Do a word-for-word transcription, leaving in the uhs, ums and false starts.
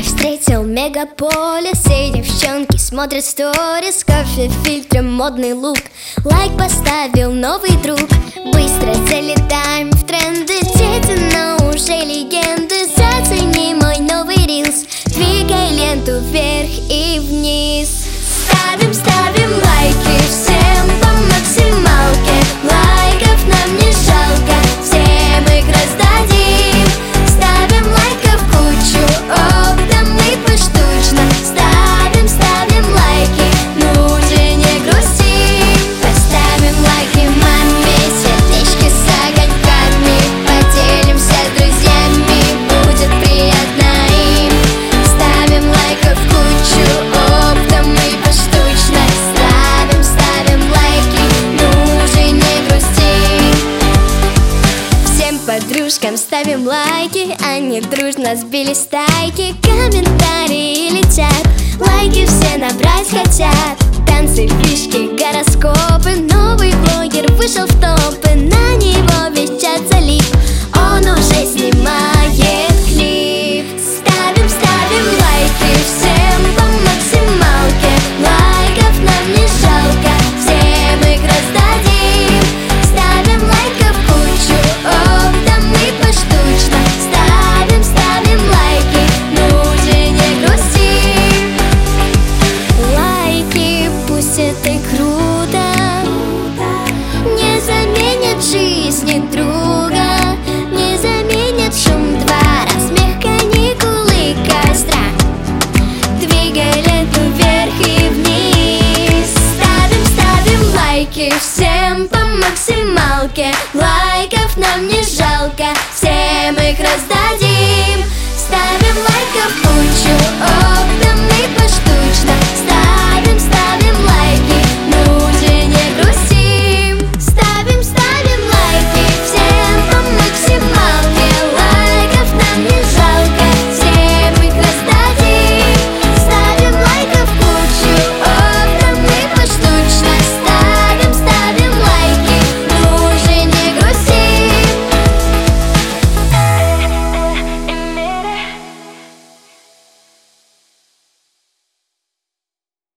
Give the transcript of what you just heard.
встретил мегаполис, и девчонки смотрят сторис. Кофе в фильтре, модный лук, лайк поставил новый друг. Быстро залетаем в тренды, дети, но уже легенды. Зацени мой новый рилс, двигай ленту вверх и вниз. Ставим, ставим лайки всем по максималке. Лайков нам не жалко, всем их раздадим. Ставим лайков кучу, оптом и поштучно. Ставим, ставим лайки, ну же не грусти. Поставим лайки маме, сердечки с огоньками. Поделимся с друзьями, будет приятно им. Ставим лайков кучу, оптом и поштучно. Ставим, ставим лайки, ну же не грусти. Всем подружкам ставим лайки, они дружно сбили стайки. Комментарии летят, лайки все набрать хотят. Танцы, фишки, гороскопы, новый блогер вышел в топы. На него весь чат залип, он уже снимает клип. Ставим, ставим лайки всем по максималке. Лайков нам не жалко, всем их раздадим. Ставим лайков кучу, оптом и поштучно. Ставим, ставим лайки, ну же не грусти. Лайки, пусть это и круто, не заменят жизни друга, не заменят шум двора, смех, каникулы, костра. Двигай ленту вверх и вниз. Ставим, ставим лайки всем по максималке. Лайков нам не жалко, всем их раздадим. Ставим лайков кучу,